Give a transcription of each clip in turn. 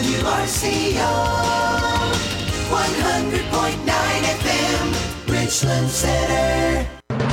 WRCO 100.9 FM, Richland Center.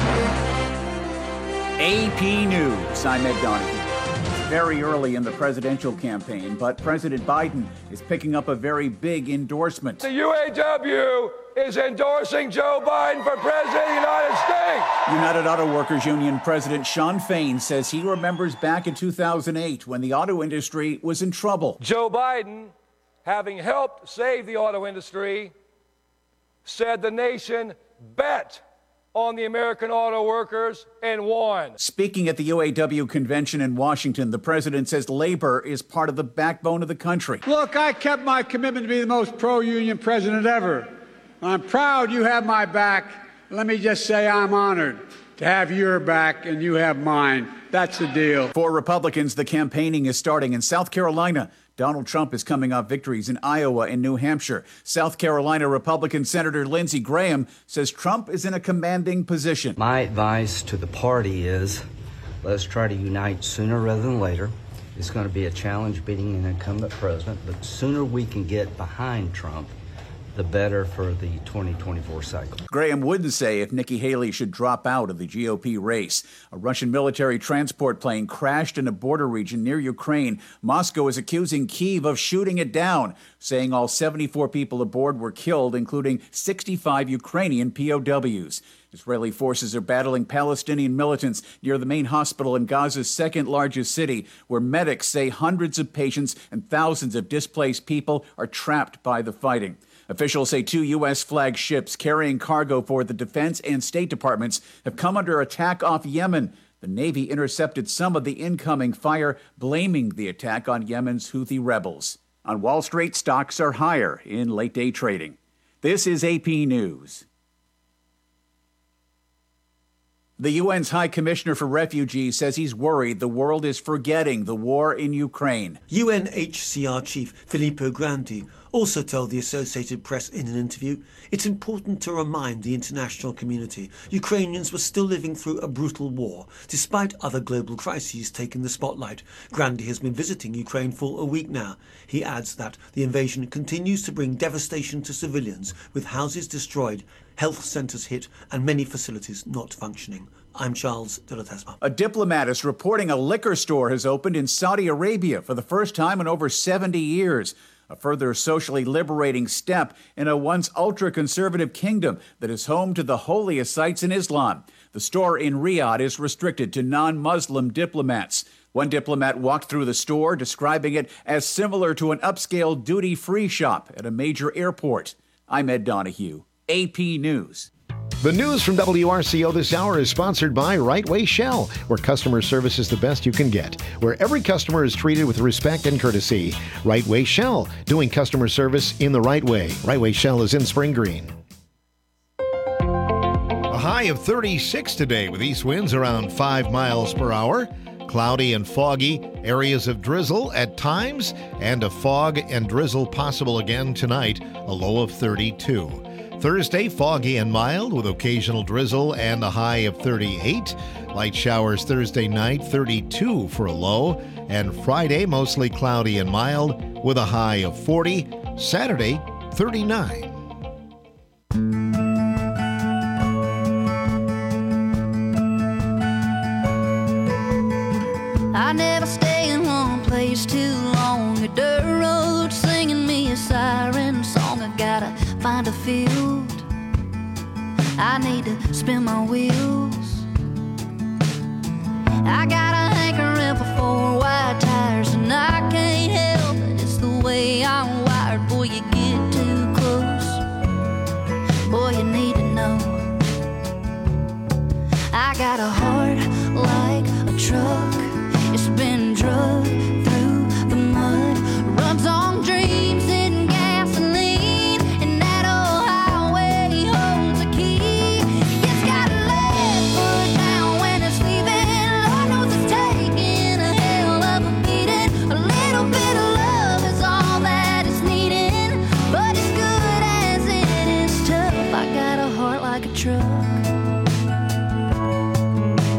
AP News, I'm Ed Donahue. Very early in the presidential campaign, but President Biden is picking up a very big endorsement. The UAW is endorsing Joe Biden for President of the United States. United Auto Workers Union President Shawn Fain says he remembers back in 2008 when the auto industry was in trouble. Joe Biden, having helped save the auto industry, said the nation bet on the American auto workers and won. Speaking at the UAW convention in Washington, the president says labor is part of the backbone of the country. Look, I kept my commitment to be the most pro-union president ever. I'm proud you have my back. Let me just say I'm honored to have your back and you have mine. That's the deal. For Republicans, the campaigning is starting in South Carolina. Donald Trump is coming off victories in Iowa and New Hampshire. South Carolina Republican Senator Lindsey Graham says Trump is in a commanding position. My advice to the party is let's try to unite sooner rather than later. It's going to be a challenge beating an incumbent president, but the sooner we can get behind Trump, the better for the 2024 cycle. Graham wouldn't say if Nikki Haley should drop out of the GOP race. A Russian military transport plane crashed in a border region near Ukraine. Moscow is accusing Kyiv of shooting it down, saying all 74 people aboard were killed, including 65 Ukrainian POWs. Israeli forces are battling Palestinian militants near the main hospital in Gaza's second largest city, where medics say hundreds of patients and thousands of displaced people are trapped by the fighting. Officials say 2 U.S. flagged ships carrying cargo for the Defense and State Departments have come under attack off Yemen. The Navy intercepted some of the incoming fire, blaming the attack on Yemen's Houthi rebels. On Wall Street, stocks are higher in late-day trading. This is AP News. The UN's High Commissioner for Refugees says he's worried the world is forgetting the war in Ukraine. UNHCR Chief Filippo Grandi also told the Associated Press in an interview, it's important to remind the international community Ukrainians were still living through a brutal war, despite other global crises taking the spotlight. Grandi has been visiting Ukraine for a week now. He adds that the invasion continues to bring devastation to civilians, with houses destroyed, health centres hit, and many facilities not functioning. I'm Charles de la Tesma. A diplomat is reporting a liquor store has opened in Saudi Arabia for the first time in over 70 years. A further socially liberating step in a once ultra-conservative kingdom that is home to the holiest sites in Islam. The store in Riyadh is restricted to non-Muslim diplomats. One diplomat walked through the store, describing it as similar to an upscale duty-free shop at a major airport. I'm Ed Donahue, AP News. The news from WRCO this hour is sponsored by Right Way Shell, where customer service is the best you can get, where every customer is treated with respect and courtesy. Right Way Shell, doing customer service in the right way. Right Way Shell is in Spring Green. A high of 36 today with east winds around 5 miles per hour. Cloudy and foggy, areas of drizzle at times, and a fog and drizzle possible again tonight, a low of 32. Thursday, foggy and mild with occasional drizzle and a high of 38. Light showers Thursday night, 32 for a low. And Friday, mostly cloudy and mild with a high of 40. Saturday, 39. I never stay in one place too long. A dirt road singing me a siren song. I gotta find a field. I need to spin my wheels. I got a hankering for 4 wide tires, and I can't help it. It's the way I'm wired. Boy, you get too close. Boy, you need to know. I got a heart like a truck. It's been drugged through the mud, runs on dreams and gasoline, and that old highway holds a key. It's got a left foot down when it's leaving. Lord knows it's taking a hell of a beating. A little bit of love is all that it's needing, but as good as it is tough, I got a heart like a truck.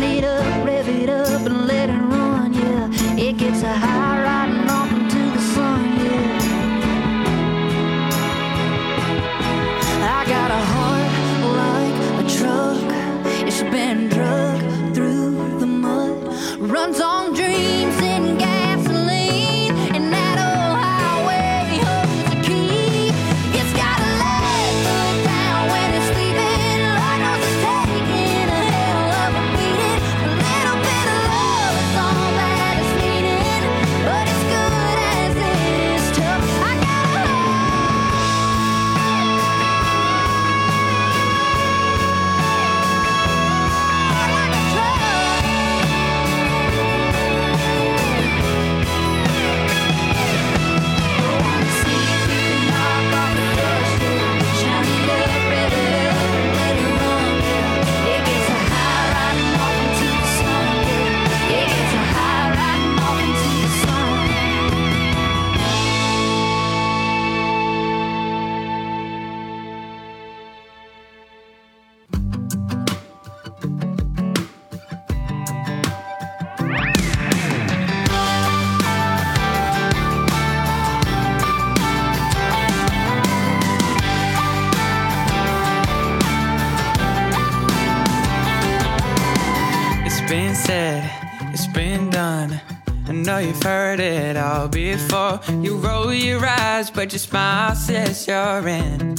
it up and let it run, yeah. It gets a high riding off into the sun, yeah. I got a heart like a truck. It's been drugged through the mud. Runs on dreams and gasoline. And that old highway holds the key. It's got a leg foot down when it's sleeping. Lord knows it's taking a hell of a beating. A little bit of love is all that it's needing. But it's good as it is tough. I got a heart like a truck. See if you can knock off the dust, yeah. Shine it up, rev it up, and let it run, yeah. It gets a high riding off into the sun, yeah. It gets a high riding off into the sun. It's been said, it's been done. I know you've heard it all before. You roll your eyes, but your smile says you're in.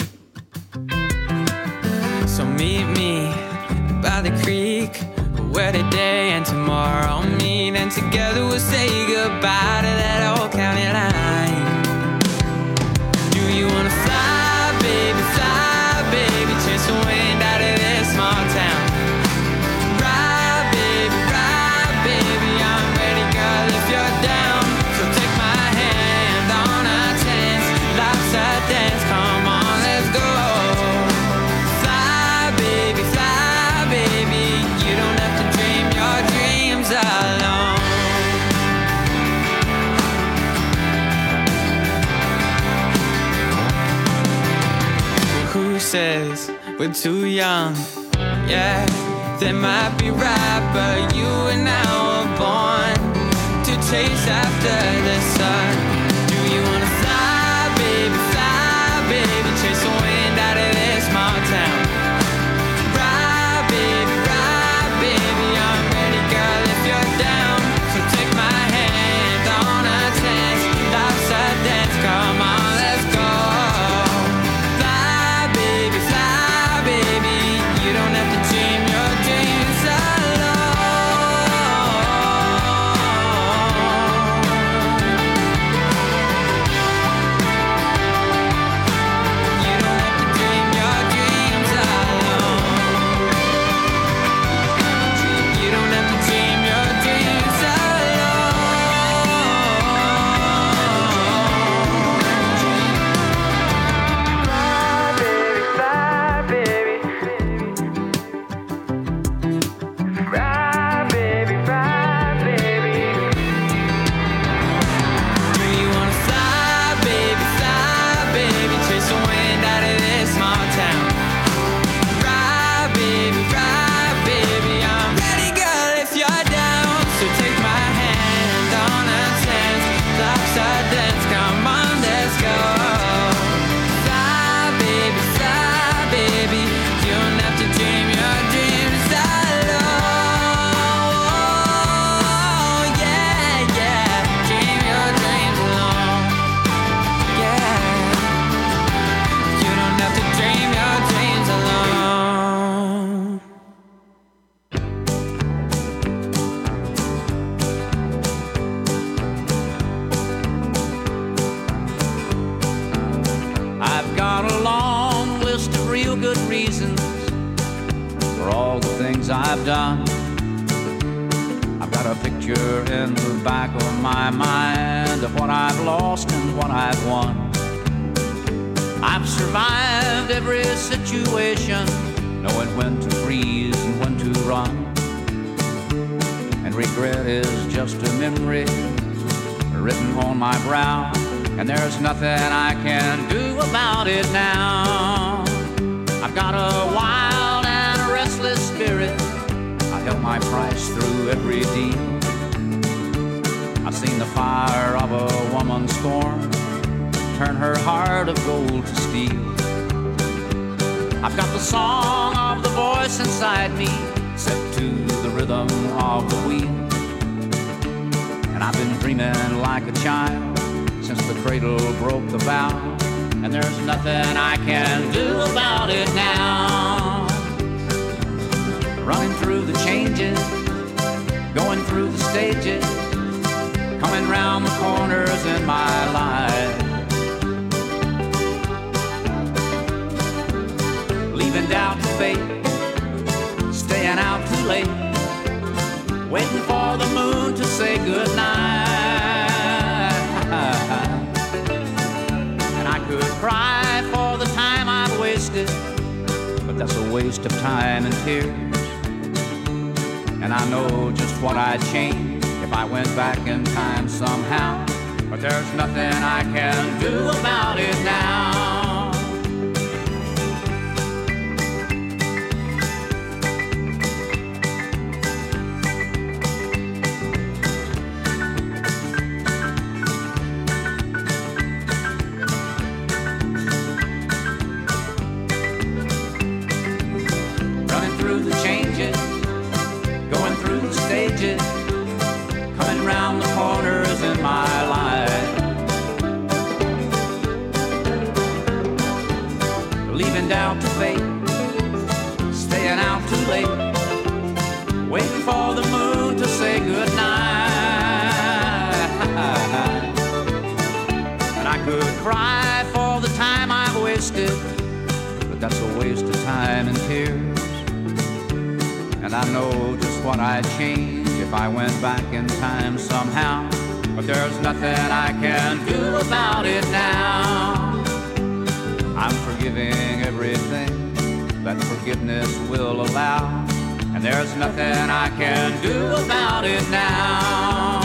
So meet me by the creek, where today and tomorrow meet, and together we'll say goodbye to that old county line. Do you wanna fly, baby, chase the wind out of this small town? Ride, baby, I'm ready, girl, if you're down. So take my hand on a chance, life's a dance, come on, let's go. Fly, baby, you don't have to dream your dreams alone. Who says we're too young? Yeah, they might be right, but you and I were born to chase after the sun. Do you wanna fly, baby, chase the wind out of this small town? Ride, baby, I'm ready, girl, if you're down. So take my hand on a chance, life's a dance, come on, let's go. Fly, baby, you don't have to dream your dreams alone. You don't have to dream your dreams alone. You don't have to dream your dreams alone. Fly, baby. Fly, baby. Do you wanna fly, baby, chase the wind out of this small town? Ride, baby, I'm ready, girl, if you're down. So take my hand on a chance, life's a dance, come on, let's go. Fly, baby, you don't have to dream your dreams alone. Yeah, dream your dreams alone. Yeah, you don't have to dream your dreams alone. I've got a long list of real good reasons for all the things I've done. I've got a picture in the back of my mind of what I've lost and what I've won. I've survived every situation, knowing when to freeze and when to run. And regret is just a memory written on my brow, and there's nothing I can do about it now. I've got a wild and a restless spirit. I held my price through every deal. I've seen the fire of a woman's scorn turn her heart of gold to steel. I've got the song of the voice inside me set to the rhythm of the wheel. And I've been dreaming like a child since the cradle broke the vow. And there's nothing I can do about it now. Running through the changes, going through the stages, coming round the corners in my life. Leaving doubt to fate, staying out too late, waiting for the moon to say goodnight. And I could cry for the time I've wasted, but that's a waste of time and tears. And I know just what I'd change if I went back in time somehow, but there's nothing I can do about it now. Coming round the corners in my life, leaving doubt to fate, staying out too late, waiting for the moon to say goodnight. And I could cry for the time I've wasted, but that's a waste of time and tears. And I know just what I'd change if I went back in time somehow, but there's nothing I can do about it now. I'm forgiving everything that forgiveness will allow, and there's nothing I can do about it now.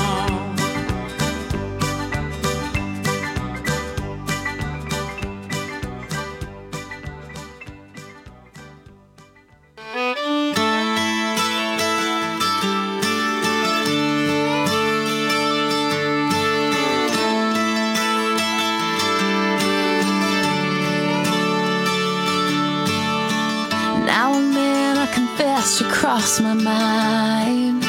Cross my mind.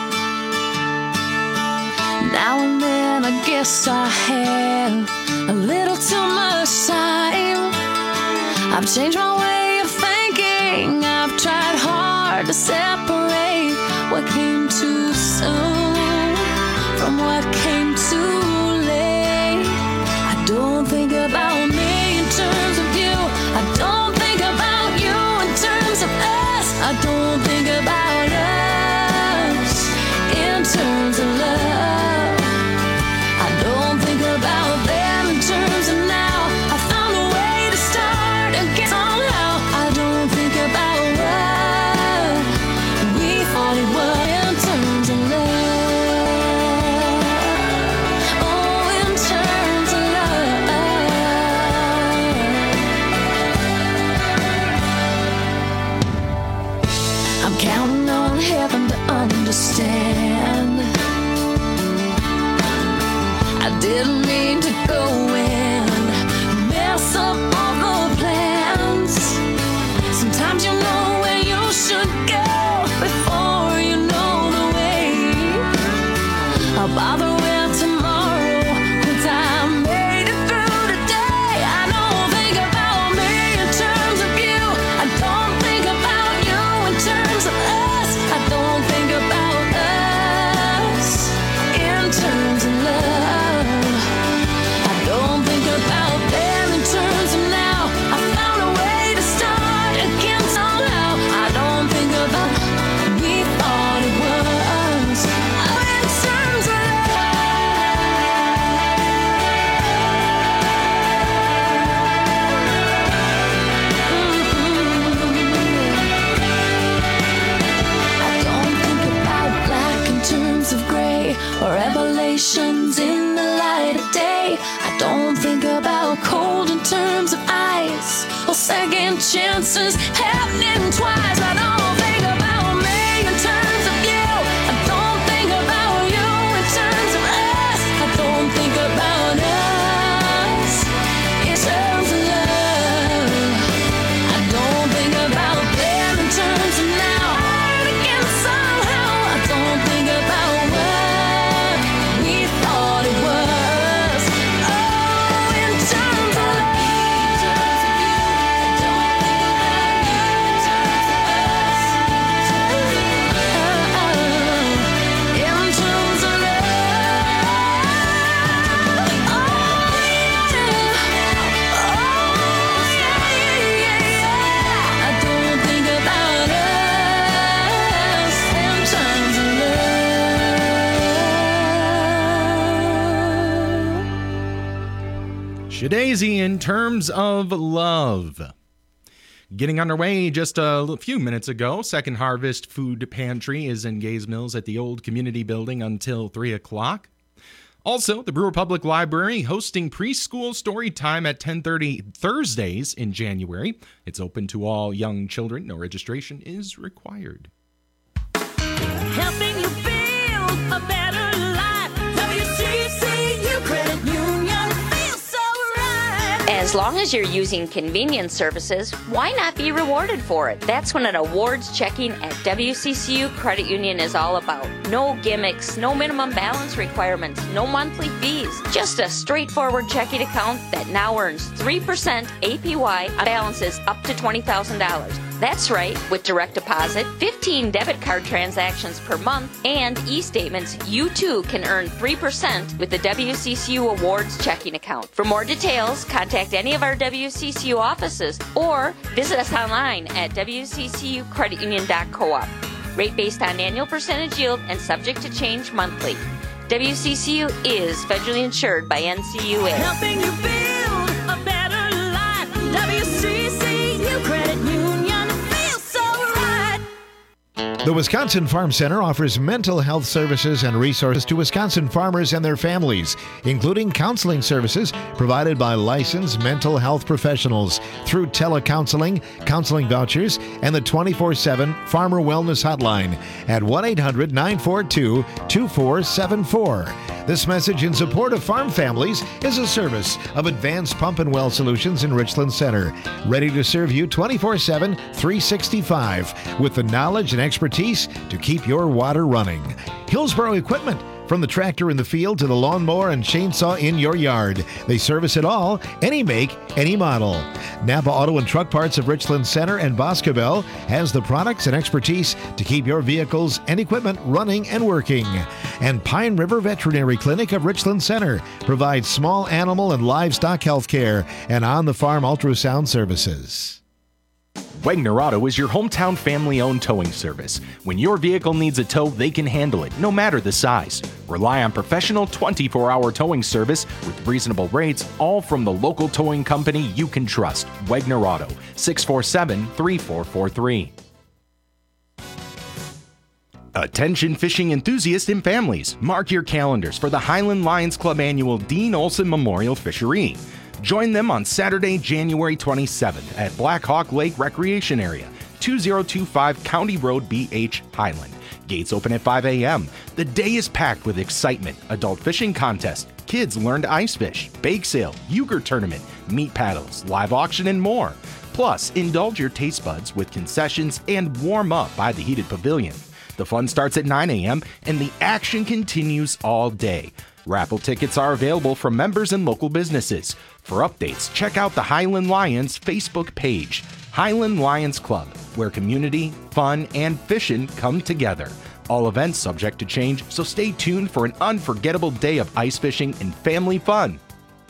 Now and then I guess I have a little too much time. I've changed my way of thinking. I've tried hard to separate what came too soon from what came too late. I don't think about me in terms of you. I don't think about you in terms of us. I don't think about us in terms of love. I don't think about them in terms of now. I found a way to start again somehow. I don't think about what we thought it was in terms of love. Oh, in terms of love. I'm counting on heaven to understand. I didn't mean to go and mess up all the plans. Sometimes you know where you should go before you know the way. I'll bother with tomorrow once I made it through today. I don't think about me in terms of you. I don't think about you in terms of us. I don't think about us in terms of love. I don't think about them in terms of now. I found a way to start again somehow. I don't think about we thought it was in terms of I don't think about black in terms of gray or revelations in the light of day. I don't think about cold in terms of ice or second chances happening twice. I don't think about me in terms Shadazy in Terms of Love. Getting underway just a few minutes ago, Second Harvest Food Pantry is in Gays Mills at the old community building until 3 o'clock. Also, the Brewer Public Library hosting preschool story time at 10:30 Thursdays in January. It's open to all young children. No registration is required. Helping you build a better life. WCCU Credit Union feels so right. As long as you're using convenience services, why not be rewarded for it? That's what an awards checking at WCCU Credit Union is all about. No gimmicks, no minimum balance requirements, no monthly fees. Just a straightforward checking account that now earns 3% APY on balances up to $20,000. That's right, with direct deposit, 15 debit card transactions per month, and e-statements, you too can earn 3% with the WCCU Awards checking account. For more details, contact any of our WCCU offices or visit us online at wccucreditunion.coop. Rate based on annual percentage yield and subject to change monthly. WCCU is federally insured by NCUA. Helping you build a better life. WCCU Credit Union feels so right. The Wisconsin Farm Center offers mental health services and resources to Wisconsin farmers and their families, including counseling services provided by licensed mental health professionals through telecounseling, counseling vouchers, and the 24/7 Farmer Wellness Hotline at 1-800-942-2474. This message in support of farm families is a service of Advanced Pump and Well Solutions in Richland Center, ready to serve you 24/7, 365, with the knowledge and expertise to keep your water running. Hillsboro Equipment, from the tractor in the field to the lawnmower and chainsaw in your yard. They service it all, any make, any model. Napa Auto and Truck Parts of Richland Center and Boscobel has the products and expertise to keep your vehicles and equipment running and working. And Pine River Veterinary Clinic of Richland Center provides small animal and livestock health care and on-the-farm ultrasound services. Wegner Auto is your hometown family-owned towing service. When your vehicle needs a tow, they can handle it, no matter the size. Rely on professional 24-hour towing service with reasonable rates, all from the local towing company you can trust. Wegner Auto, 647-3443. Attention fishing enthusiasts and families, mark your calendars for the Highland Lions Club annual Dean Olson Memorial Fishery. Join them on Saturday, January 27th at Black Hawk Lake Recreation Area, 2025 County Road BH, Highland. Gates open at 5 a.m. The day is packed with excitement, adult fishing contest, kids learn to ice fish, bake sale, euchre tournament, meat paddles, live auction, and more. Plus, indulge your taste buds with concessions and warm up by the heated pavilion. The fun starts at 9 a.m. and the action continues all day. Raffle tickets are available from members and local businesses. For updates, check out the Highland Lions Facebook page, Highland Lions Club, where community, fun, and fishing come together. All events subject to change, so stay tuned for an unforgettable day of ice fishing and family fun.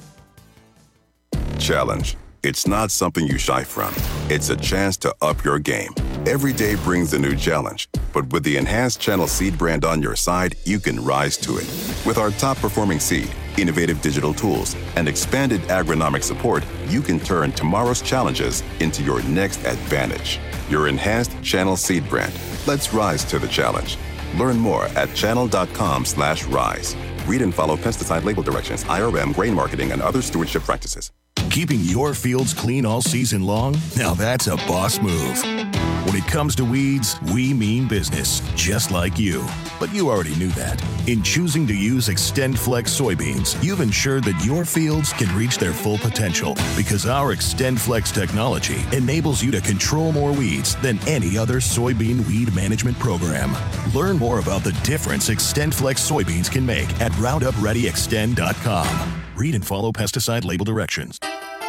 Challenge. It's not something you shy from. It's a chance to up your game. Every day brings a new challenge, but with the enhanced Channel Seed brand on your side, you can rise to it. With our top-performing seed, innovative digital tools, and expanded agronomic support, you can turn tomorrow's challenges into your next advantage. Your enhanced Channel Seed brand. Let's rise to the challenge. Learn more at channel.com/rise. Read and follow pesticide label directions, IRM, grain marketing, and other stewardship practices. Keeping your fields clean all season long? Now that's a boss move. When it comes to weeds, we mean business, just like you. But you already knew that. In choosing to use XtendFlex soybeans, you've ensured that your fields can reach their full potential because our XtendFlex technology enables you to control more weeds than any other soybean weed management program. Learn more about the difference XtendFlex soybeans can make at RoundupReadyXtend.com. Read and follow pesticide label directions.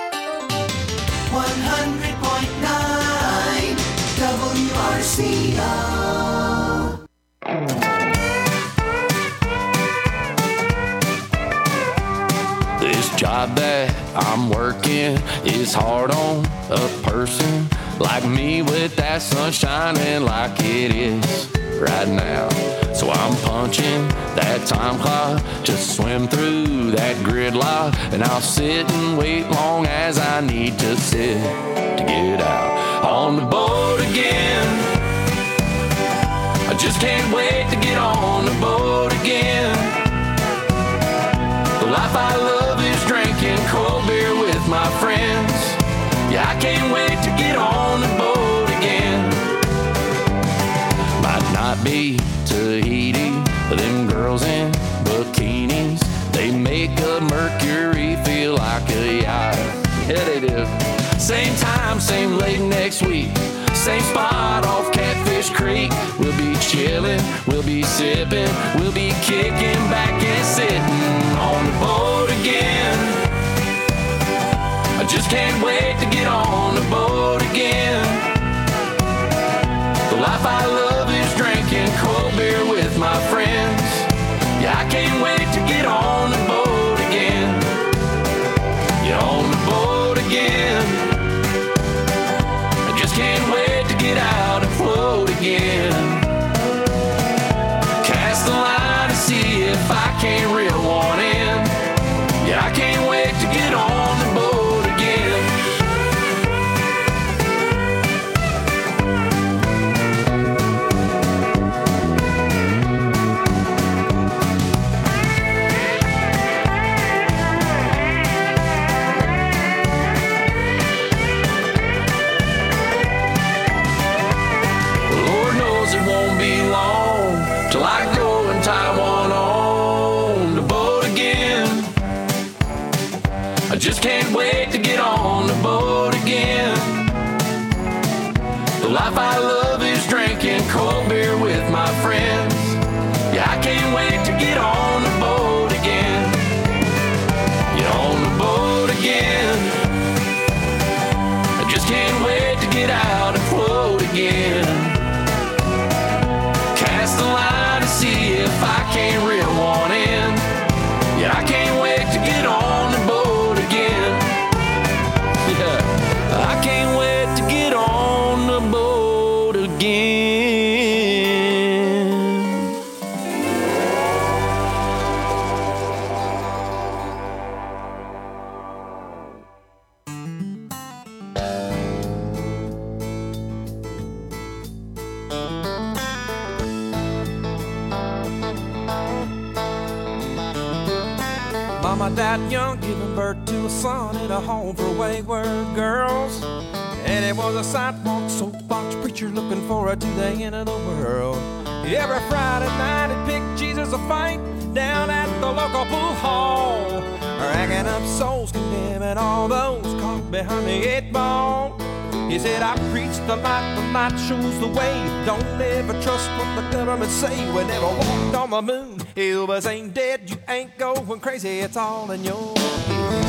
100.9 WRCO. This job that I'm working is hard on a person like me with that sun shining like it is. right now. So I'm punching that time clock, just swim through that gridlock, and I'll sit and wait long as I need to sit to get out on the boat again. I just can't wait to get on the boat again. The life I love is drinking cold beer with my friends. Yeah, I can't wait to get on the boat again. Might not be Tahiti, them girls in bikinis, they make a Mercury feel like a yacht. Yeah, they do. Same time, same lake next week, same spot off Catfish Creek. We'll be chilling, we'll be sipping, we'll be kicking back and sitting on the boat again. I just can't wait to get on the boat again. The life I love is drinking cold beer with my friends. Yeah, I can't wait to get on the boat again. Get on the boat again. I just can't wait to get out and float again. Cast the line to see if I can't reel one in. Yeah, I can't wait to get on the boat again. Lord knows it won't be long till I go and tie one on the boat again. I just can't wait to get on the boat again. The life I love is drinking cold beer with my friends. Yeah, I can't wait to get on the boat again. Get on the boat again. I just can't wait to get out and float again. Cast the line to see if I can't reel one in. Yeah, I can't wait to get on the boat again. Yeah, I can't wait to get on the boat again. Mama died young, giving birth to a son in a home for wayward girls. And it was a sidewalk soapbox preacher looking for her to the end of the world. Every Friday night he'd pick Jesus a fight down at the local pool hall, racking up souls, condemning all those caught behind the 8 ball. He said, I preach the light shows the way. Don't ever trust what the government say. We never walked on the moon. Elvis ain't dead, you ain't going crazy. It's all in your head.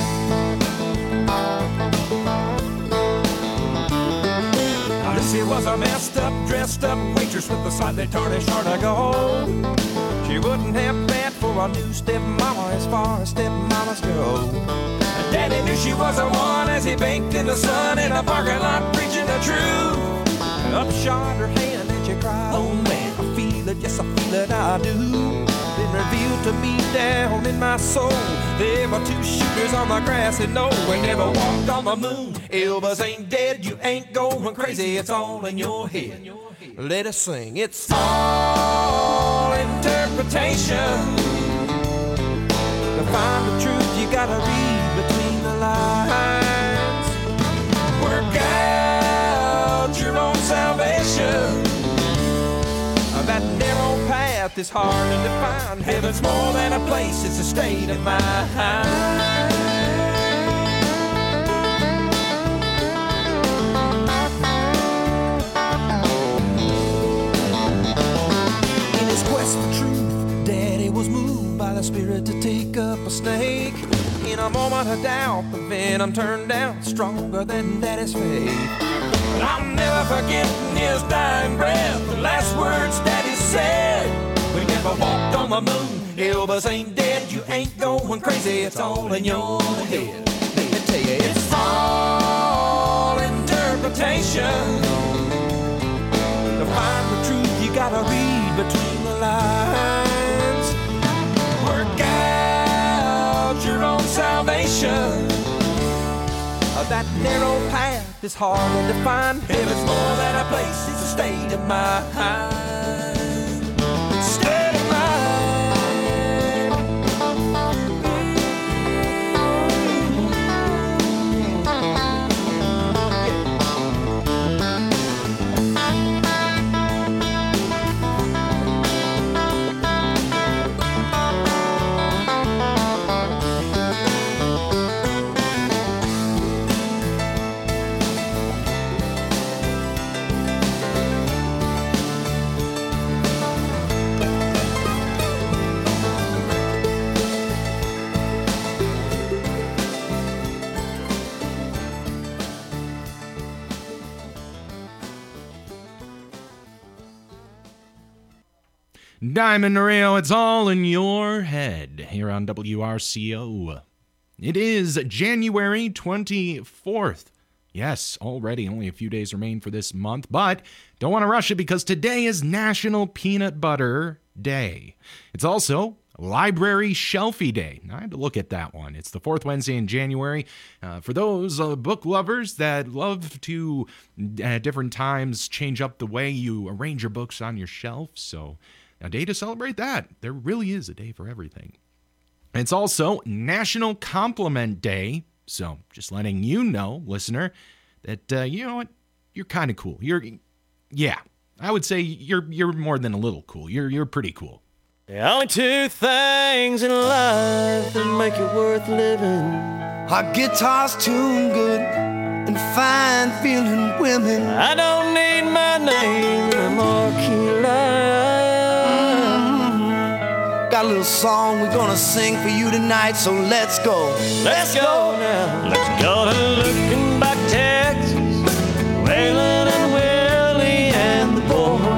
Now Lissy was a messed up, dressed up waitress with a slightly tarnished heart of gold. She wouldn't have bad for a new stepmama as far as stepmamas go. Daddy knew she was the one as he baked in the sun in a parking lot preaching the truth. Up shot her hand and she cried, oh man, I feel it, yes I feel it, I do. Then revealed to me down in my soul, there were 2 shooters on the grassy knoll. We never walked on the moon. Elvis ain't dead, you ain't going crazy, it's all in your head. Let us sing, it's all interpretation. To find the truth you gotta read between the lines. Work out your own salvation. That narrow path is hard to define. Heaven's more than a place, it's a state of mind. In his quest for truth, Daddy was moved by the Spirit to take up a snake. In a moment of doubt, the venom turned out stronger than Daddy's faith. But I'm never forgetting his dying breath, the last words Daddy said. We never walked on the moon. Elvis ain't dead, you ain't going crazy, it's all in your head. Let me tell you, it's all interpretation. To find the truth, you you gotta read between the lines. Work out your own salvation. That narrow path is harder to find. Heaven's more than a place, it's a state of mind. State of mind. Diamond Rio, it's all in your head here on WRCO. It is January 24th. Yes, already only a few days remain for this month, but don't want to rush it because today is National Peanut Butter Day. It's also Library Shelfie Day. I had to look at that one. It's the fourth Wednesday in January. For those book lovers that love to, at different times, change up the way you arrange your books on your shelf, so a day to celebrate that. There really is a day for everything. It's also National Compliment Day. So just letting you know, listener, that you know what, you're kind of cool. I would say you're more than a little cool. You're pretty cool. The only two things in life that make it worth living are guitars tuned good and fine feeling women. I don't need my name in a marquee line. Got a little song we're gonna sing for you tonight, so let's go. Let's go now. Let's go to Looking Back, Texas. Waylon and Willie and the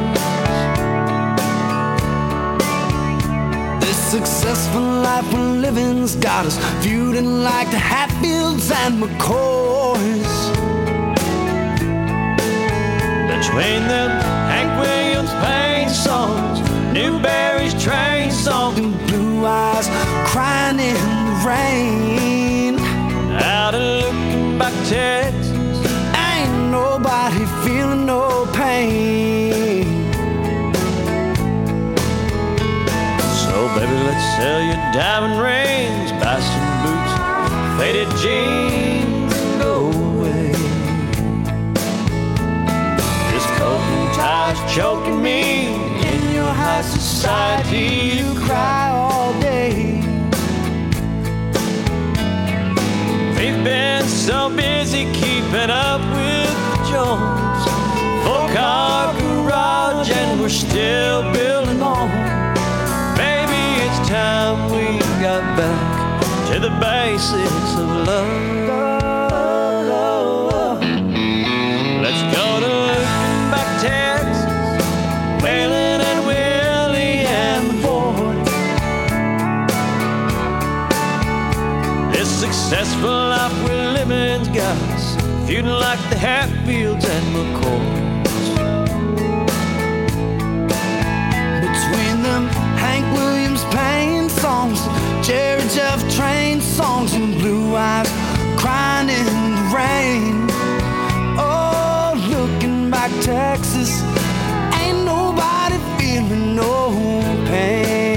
boys. This successful life we're living's got us feuding like the Hatfields and McCoys. Between them Hank Williams Payne songs, Newberry's train song, and Blue Eyes crying in the rain. Out of Looking Back, Texas, ain't nobody feeling no pain. So baby, let's sell your diamond rings, buy some boots, faded jeans, and go away. This coat and tie's choking me. High society, you cry all day. We've been so busy keeping up with the Jones. 4-car garage and we're still building on. Baby, it's time we got back to the basics of love. Let's go to Looking Back, Texas. Waylon and Willie and the boys. This successful life we're living's got us feuding like the Hatfields and McCoys. Between them Hank Williams Payne songs, Jerry Jeff Train songs, and Blue Eyes crying in the rain. Oh, Looking Back, Texas, ain't nobody feeling no pain.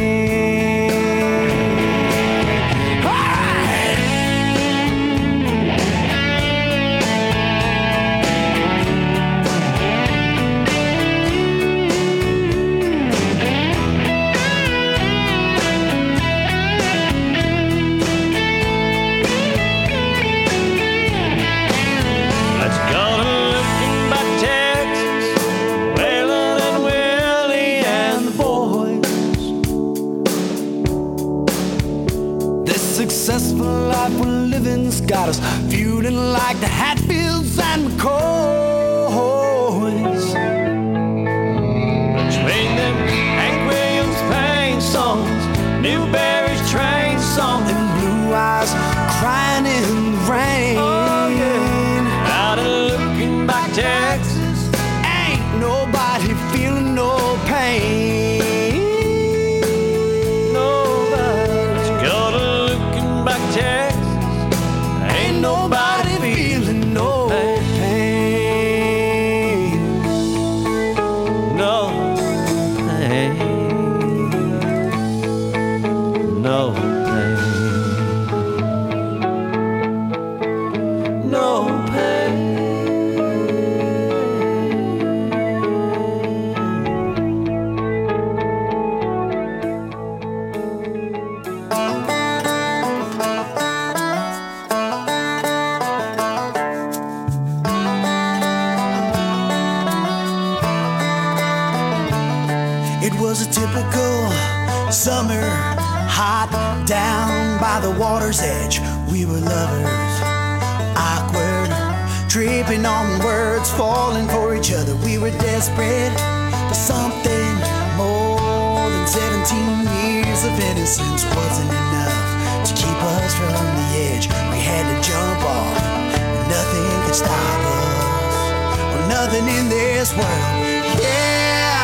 Let's go to Looking Back, Texas. Waylon and Willie and the boys. This successful life we're living's got us feuding like the Hatfields and McCoys. Between them Hank Williams Payne songs, Newberry's train song, and Blue Eyes crying in the rain. Oh, yeah. Out of Looking Back, Texas, ain't nobody feeling no pain. no pain. No pain. It was a typical summer, hot down by the water's edge. We were lovers, awkward, tripping on words, falling for each other. We were desperate for something more than 17 years of innocence wasn't enough to keep us from the edge. We had to jump off, and nothing could stop us, or nothing in this world. Yeah.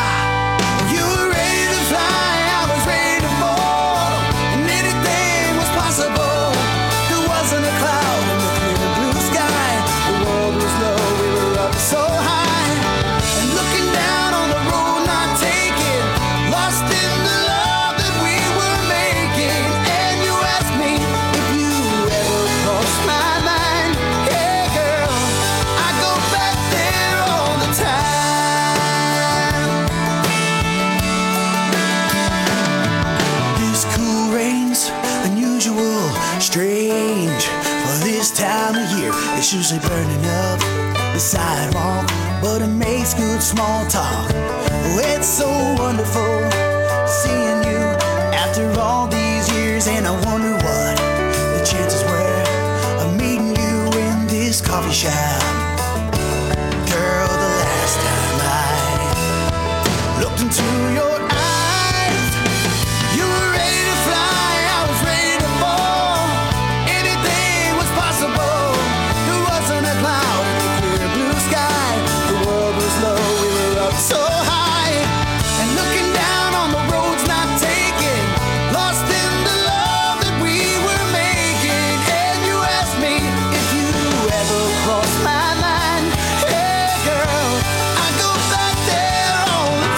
Strange for this time of year. It's usually burning up the sidewalk, but it makes good small talk. Oh, it's so wonderful seeing you after all these years, and I wonder what the chances were of meeting you in this coffee shop. Girl, the last time I looked into your eyes, you were ready to fly, I was ready to fall. Anything was possible. There wasn't a cloud in the clear blue sky. The world was low, we were up so high, and looking down on the roads not taken, lost in the love that we were making. And you asked me if you ever crossed my mind. Hey girl, I go back there all the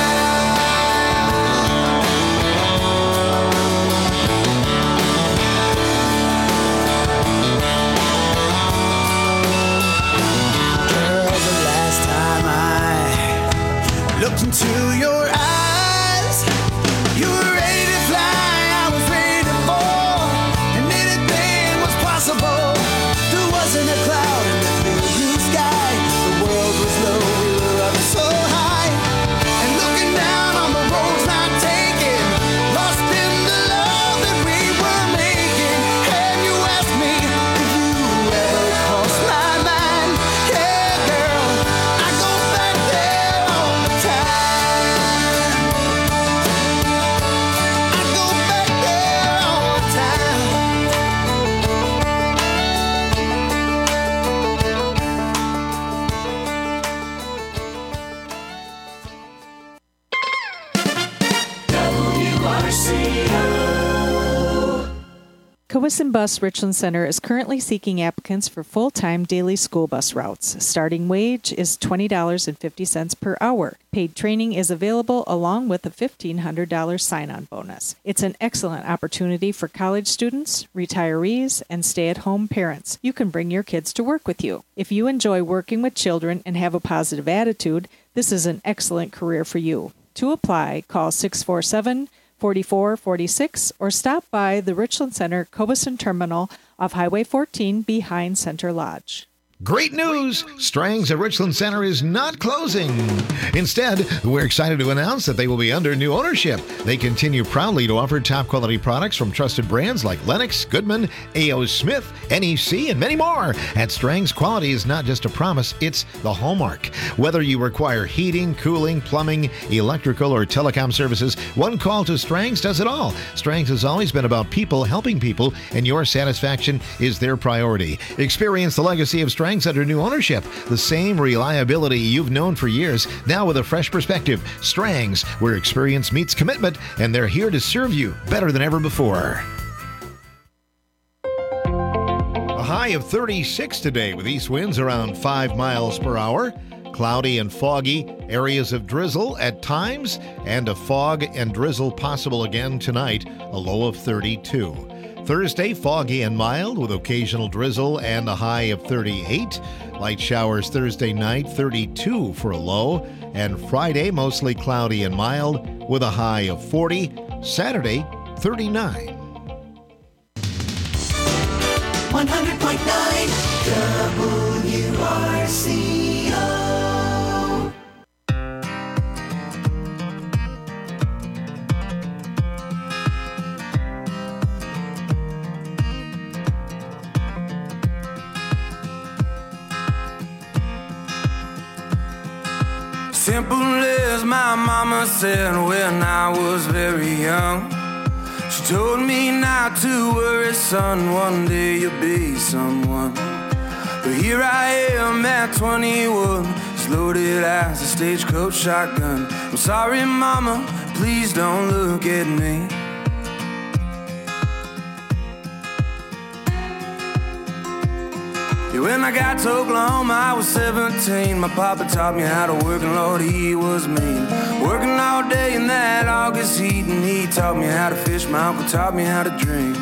Girl, the last time I looked into your eyes, you were ready to fly, I was ready to fall, and anything was possible. There wasn't a cloud in the clear blue sky. The world was low, we were up so high, and looking down on the roads not taken, lost in the love that we were making. And you asked me if you ever crossed my mind. Yeah, girl, I go back there all the time. I go back there all the time. Cowesson Bus Richland Center is currently seeking applicants for full-time daily school bus routes. Starting wage is $20.50 per hour. Paid training is available along with a $1,500 sign-on bonus. It's an excellent opportunity for college students, retirees, and stay-at-home parents. You can bring your kids to work with you. If you enjoy working with children and have a positive attitude, this is an excellent career for you. To apply, call 647-4446 or stop by the Richland Center Cowesson Terminal off Highway 14 behind Center Lodge. Great news! Strang's at Richland Center is not closing. Instead, we're excited to announce that they will be under new ownership. They continue proudly to offer top-quality products from trusted brands like Lennox, Goodman, A.O. Smith, NEC, and many more. At Strang's, quality is not just a promise, it's the hallmark. Whether you require heating, cooling, plumbing, electrical, or telecom services, one call to Strang's does it all. Strang's has always been about people helping people, and your satisfaction is their priority. Experience the legacy of Strang's under new ownership. The same reliability you've known for years, now with a fresh perspective. Strang's, where experience meets commitment, and they're here to serve you better than ever before. A high of 36 today with east winds around 5 miles per hour. Cloudy and foggy, areas of drizzle at times, and a fog and drizzle possible again tonight, a low of 32. Thursday, foggy and mild with occasional drizzle and a high of 38. Light showers Thursday night, 32 for a low. And Friday, mostly cloudy and mild with a high of 40. Saturday, 39. 100.9 WRCO. Simple as my mama said when I was very young. She told me not to worry, son, one day you'll be someone. But here I am at 21, as loaded as a stagecoach shotgun. I'm sorry, mama, please don't look at me. Yeah, when I got to Oklahoma, I was 17. My papa taught me how to work, and Lord, he was mean. Working all day in that August heat, and he taught me how to fish. My uncle taught me how to drink.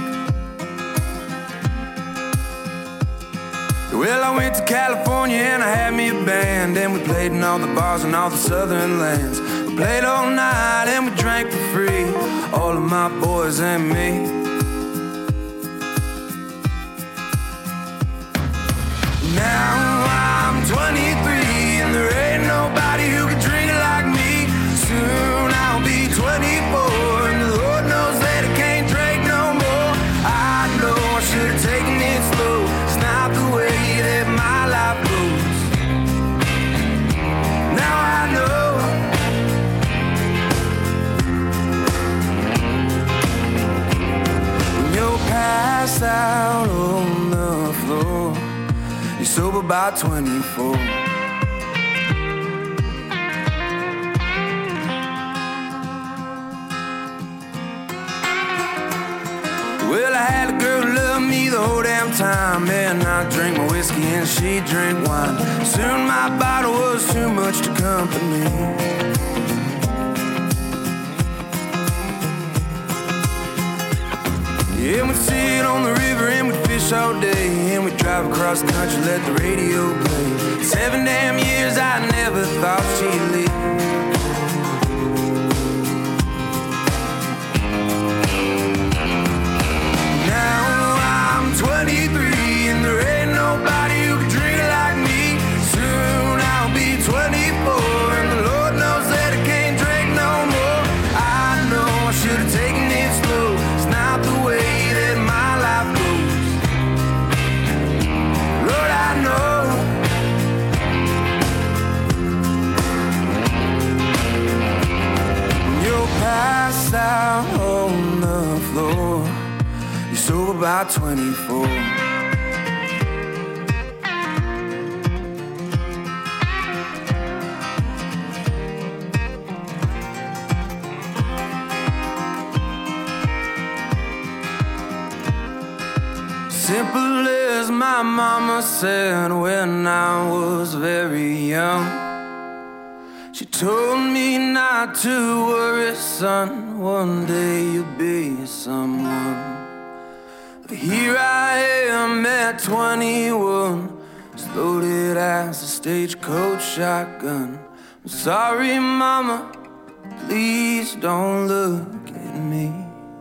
Well, I went to California and I had me a band, and we played in all the bars in all the southern lands. We played all night and we drank for free, all of my boys and me. Now I'm 23 and there ain't nobody who can drink it like me. Soon I'll be 24 and the Lord knows that I can't drink no more. I know I should have taken it slow. It's not the way that my life goes. Now I know. When you're passed out on the floor, you're sober by 24. Well, I had a girl who loved me the whole damn time, and I drank my whiskey and she drank wine. Soon my bottle was too much to company. Yeah, we'd sit on the river and we'd fish all day, and we'd drive across the country, let the radio play. 7 damn years I never thought she'd leave. Now I'm 23 and there ain't nobody who can drink like me. Soon I'll be 24 and the Lord knows that I can't drink no more. I know I should have taken it slow. It's not the way that my life goes. Lord, I know. When you're passed out on the floor, you're sober by 24. Simple as my mama said when I was very young. She told me not to worry, son, one day you'll be someone. But here I am at 21, as loaded as a stagecoach shotgun. I'm sorry, mama, please don't look at me.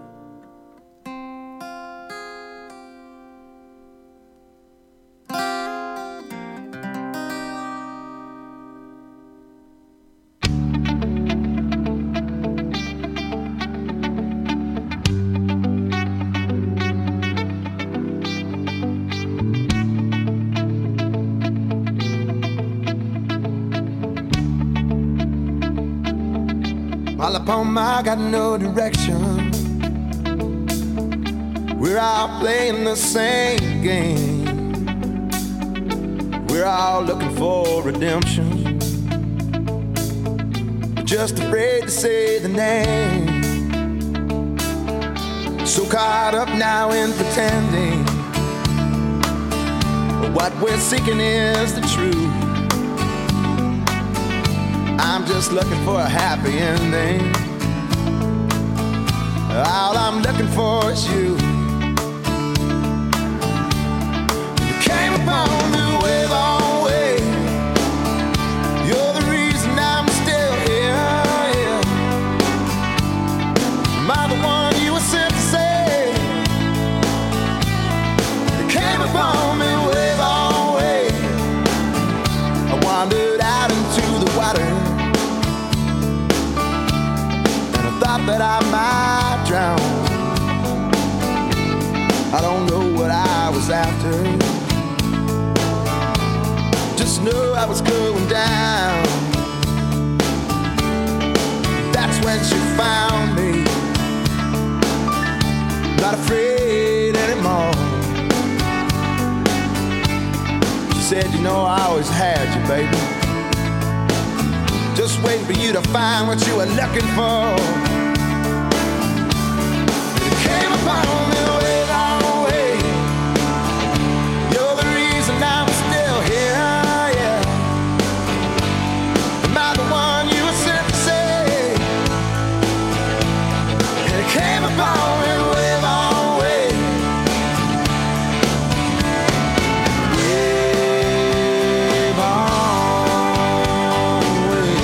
All upon my got no direction. We're all playing the same game. We're all looking for redemption. We're just afraid to say the name. So caught up now in pretending. What we're seeking is the truth. just looking for a happy ending. All I'm looking for is you. You came upon me wave on wave. You're the reason I'm still here, yeah. Am I the one you were sent to save? You came upon me wave on wave. I wandered out into the water, and I thought that I might drown. I don't know what I was after, just knew I was going down. That's when she found me, not afraid anymore. She said, you know, I always had you, baby, just waiting for you to find what you were looking for. You came upon me wave on wave. You're the reason I'm still here, yeah. Am I the one you were sent to save? You came upon me wave on wave. Wave on wave.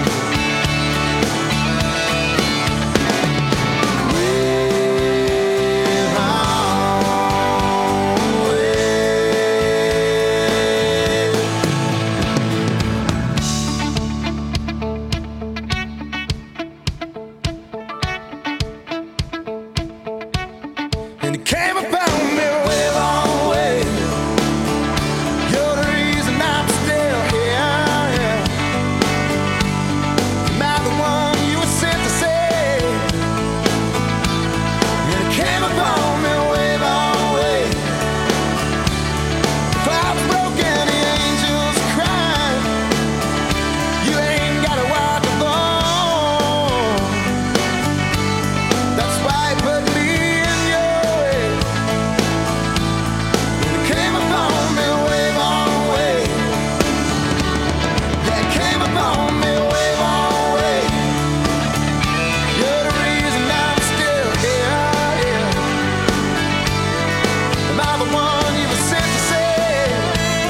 And it came upon me wave on wave. You're the reason I'm still here, yeah. Am I the one you were sent to save? And it came upon me wave on wave. The clouds broken, the angels crying. You ain't gotta walk alone. That's why you put me in your way. And it came upon me wave on wave. Yeah, it came upon me wave on wave. You're the reason I'm still here, yeah. Am I the one you were sent to save?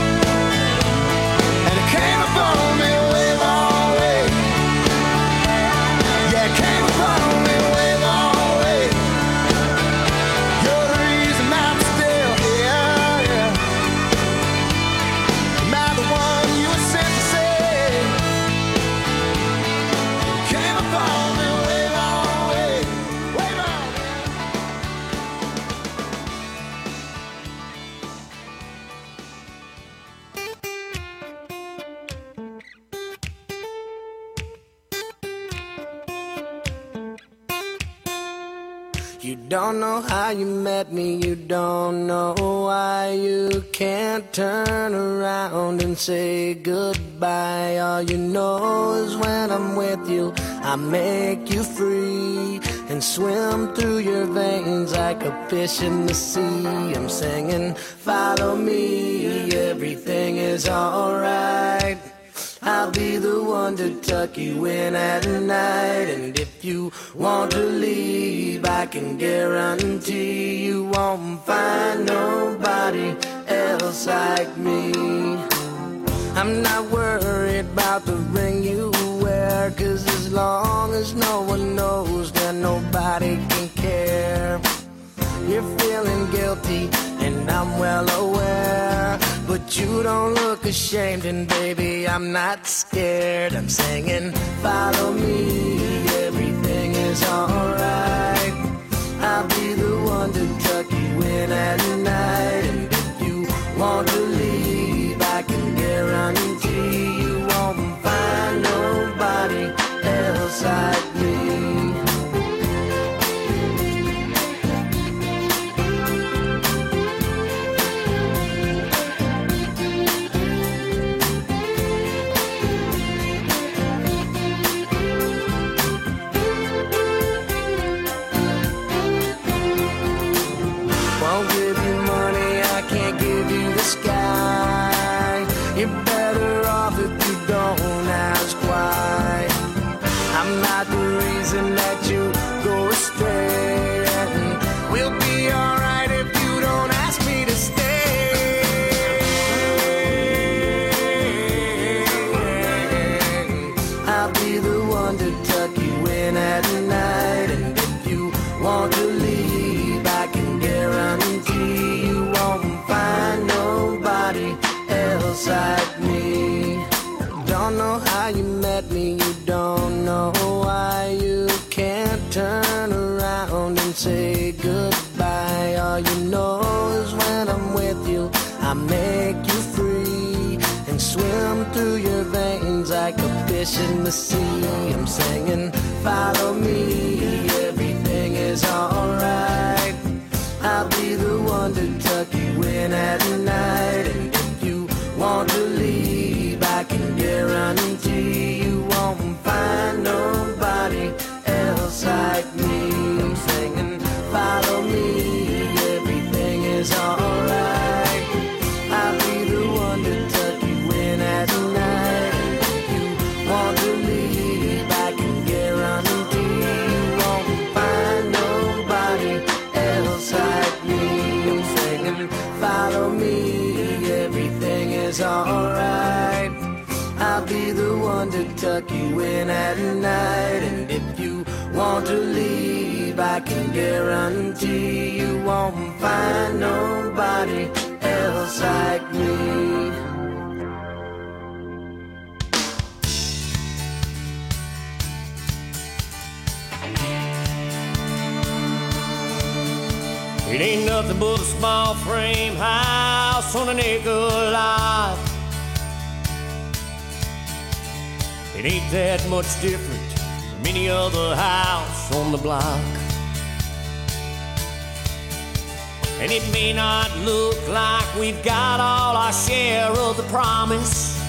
And it came upon me wave on wave. Yeah, it came upon me wave on wave. You're the reason I'm still here, yeah. Am I the one you were sent to save? It came upon me wave on wave. Wave on. You don't know how you met me, you don't know why you can't turn around and say goodbye. All you know is when I'm with you, I make you free and swim through your veins like a fish in the sea. I'm singing, follow me, everything is alright. I'll be the one to tuck you in at night. And if you want to leave, I can guarantee you won't find nobody else like me. I'm not worried about the ring you wear, 'cause as long as no one knows, then nobody can care. You're feeling guilty, and I'm well aware, but you don't look ashamed, and baby, I'm not scared. I'm singing, follow me, everything is alright. I'll be the one to tuck you in at night. And if you want to leave, I can guarantee you won't find nobody else like me. fish in the sea. I'm singing, follow me, everything is alright. I'll be the one to tuck you in at night. And if you want to leave, I can guarantee you won't find nobody else like me. I'm singing, follow me, everything is alright. I'll be the one to tuck you in at night. And if you want to leave, I can guarantee you won't find nobody else like me. I'm singing, follow me, everything is alright. I'll be the one to tuck you in at night. And if you want to leave, I can guarantee you won't find nobody else like me. It ain't nothing but a small frame house on an acre lot. It ain't that much different from any other house on the block. And it may not look like we've got all our share of the promise,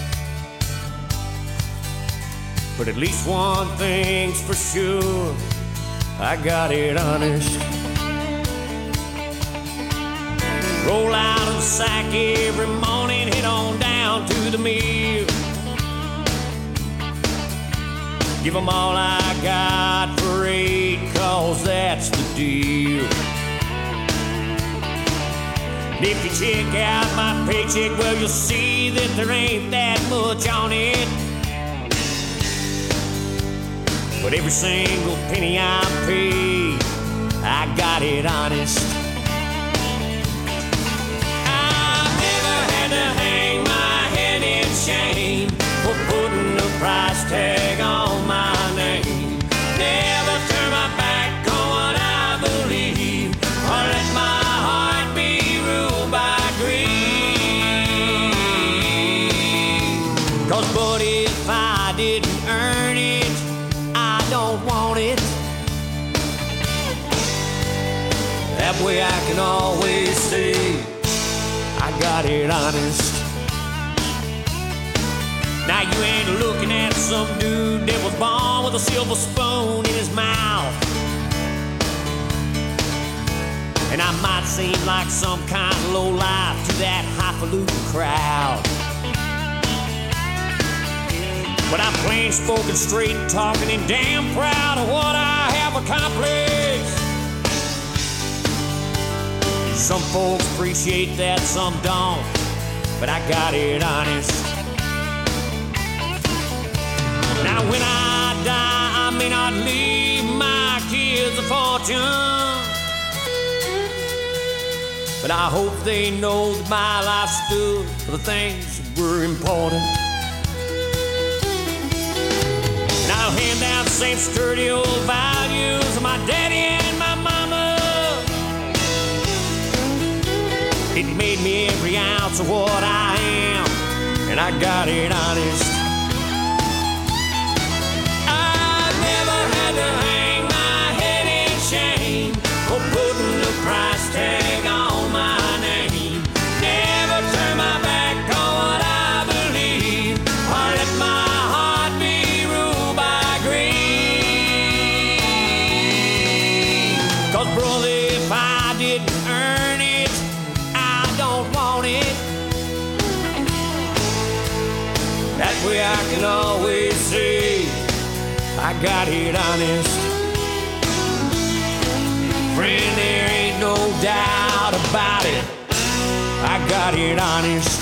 but at least one thing's for sure, I got it honest. Roll out of the sack every morning, head on down to the mill. Give 'em all I got for 8, 'cause that's the deal. And if you check out my paycheck, well, you'll see that there ain't that much on it. But every single penny I pay, I got it honest. I've never had to hang my head in shame for putting a price tag on my name. Never turn my back on what I believe, or let my heart be ruled by greed. 'Cause buddy, if I didn't earn it, I don't want it. That way I can always say I got it honest. Now you ain't looking at some dude that was born with a silver spoon in his mouth. And I might seem like some kind of lowlife to that highfalutin crowd, but I'm plain spoken, straight talking, and damn proud of what I have accomplished. Some folks appreciate that, some don't, but I got it honest. Now when I die, I may not leave my kids a fortune, but I hope they know that my life stood for the things that were important. And I'll hand down the same sturdy old values of my daddy and my mama. It made me every ounce of what I am, and I got it honest. To hang my head in shame for putting a price tag on my name. Never turn my back on what I believe, or let my heart be ruled by greed. 'Cause brother, if I didn't earn it, I don't want it. That way I can always say I got it honest. Friend, there ain't no doubt about it, I got it honest.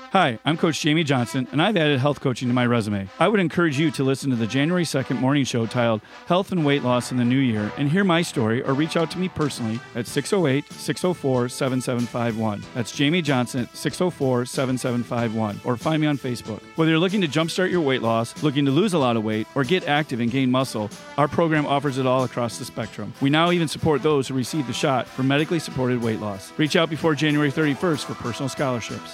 Hi, I'm Coach Jamie Johnson, and I've added health coaching to my resume. I would encourage you to listen to the January 2nd morning show titled Health and Weight Loss in the New Year and hear my story, or reach out to me personally at 608-604-7751. That's Jamie Johnson at 604-7751, or find me on Facebook. Whether you're looking to jumpstart your weight loss, looking to lose a lot of weight, or get active and gain muscle, our program offers it all across the spectrum. We now even support those who receive the shot for medically supported weight loss. Reach out before January 31st for personal scholarships.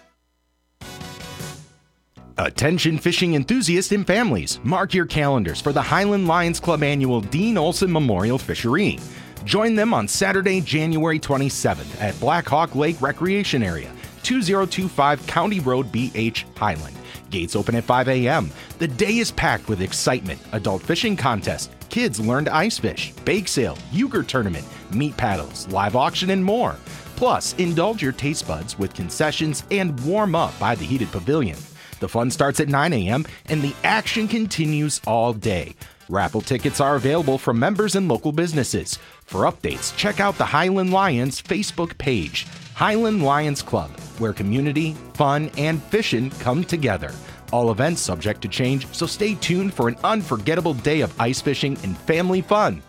Attention fishing enthusiasts and families, mark your calendars for the Highland Lions Club annual Dean Olson Memorial Fishery. Join them on Saturday, January 27th at Black Hawk Lake Recreation Area, 2025 County Road BH, Highland. Gates open at 5 a.m. The day is packed with excitement, adult fishing contest, kids learn to ice fish, bake sale, euchre tournament, meat paddles, live auction, and more. Plus, indulge your taste buds with concessions and warm up by the heated pavilion. The fun starts at 9 a.m. and the action continues all day. Raffle tickets are available from members and local businesses. For updates, check out the Highland Lions Facebook page, Highland Lions Club, where community, fun, and fishing come together. All events subject to change, so stay tuned for an unforgettable day of ice fishing and family fun.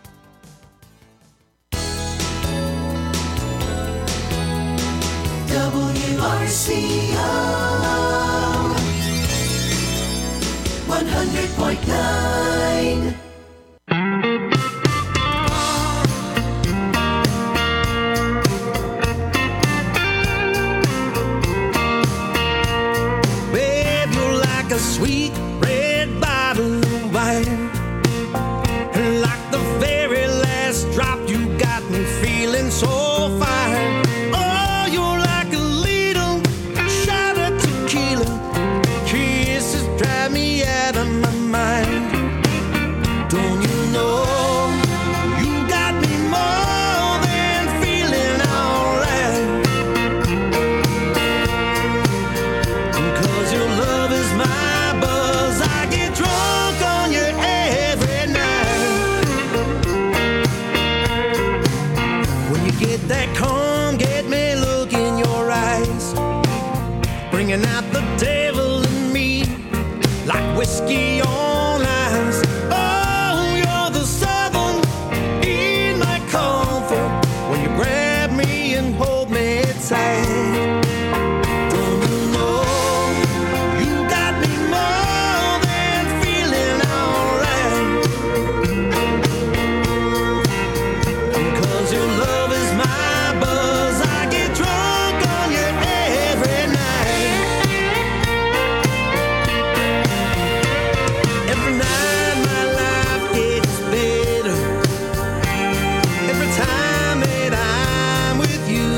WRCO 100.9. Babe, you're like a sweet red bottle of wine, and like the very last drop, you got me feeling so fine. Oh, you're like a little shot of tequila, kisses drive me out of my mind. Don't you know you got me more than feeling alright? 'Cause your love is my buzz, I get drunk on you every night. When you get that calm, get me look in your eyes, bringing out the devil in me like whiskey on ice. Oh, you're the southern in my comfort when you grab me and hold me tight. Don't you know you got me more than feeling alright? 'Cause your love is my buzz, I get drunk on you every night. Every night my life gets better, every time that I'm with you.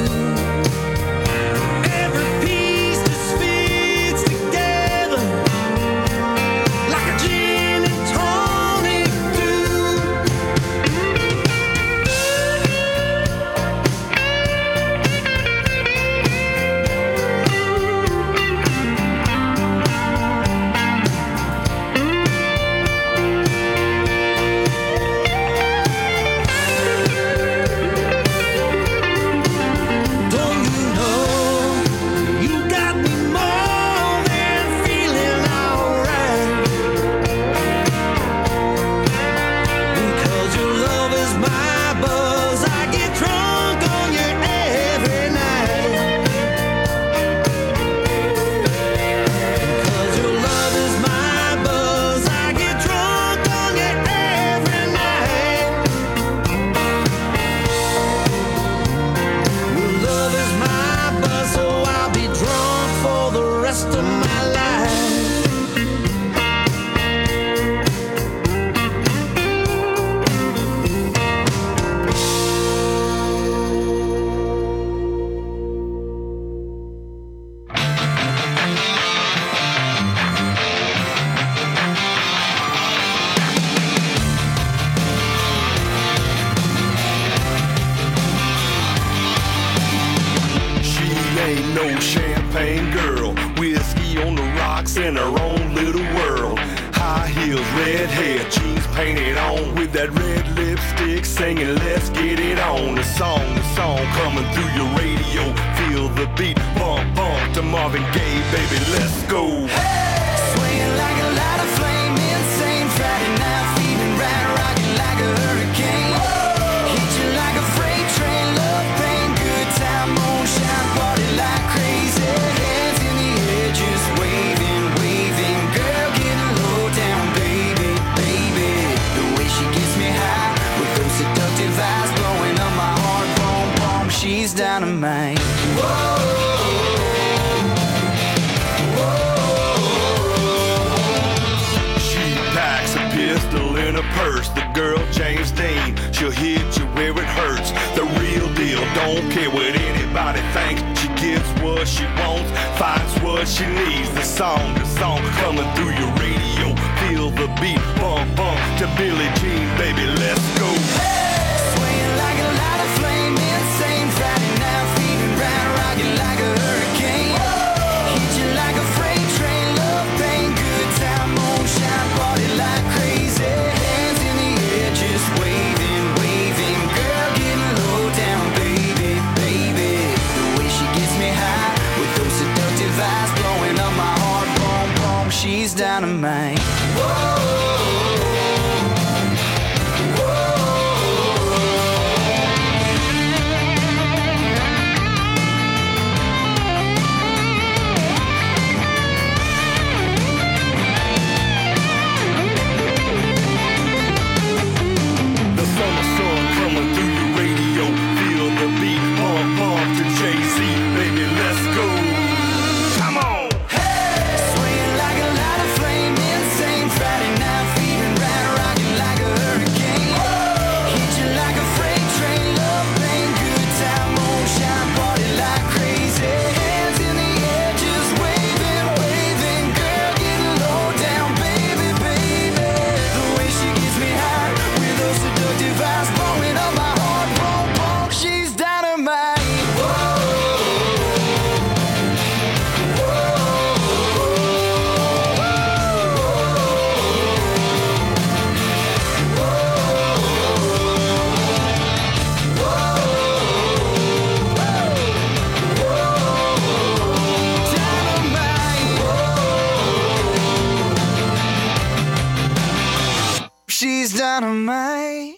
Every piece just fits together like a gin and tonic do. Don't you know you got me more than feeling alright? 'Cause your love is my buzz, I get drunk on you every night. 'Cause your love is my buzz, I get drunk on you every night. Your love is my buzz, so I'll be drunk for the rest of my life. She ain't no champagne girl, whiskey on the rocks in her own little world. High heels, red hair, jeans painted on, with that red lipstick, singing let's get it on. The song coming through your radio, feel the beat, bump, bump to some Marvin Gaye, baby, let's go. Swaying like a light of flame, insane Friday night, feeling right, rocking like a hurricane. Hit you like a freight train, love, pain, good time, moonshine, party like crazy. Hands in the air, just waving, waving. Girl, getting low down, baby, baby. The way she gets me high with those seductive eyes, blowing up my heart, boom, boom. She's dynamite. Whoa. Pistol in a purse, the girl James Dean. She'll hit you where it hurts. The real deal, don't care what anybody thinks. She gets what she wants, finds what she needs. The song coming through your radio. Feel the beat, bump, bump to Billie Jean, baby, let's go.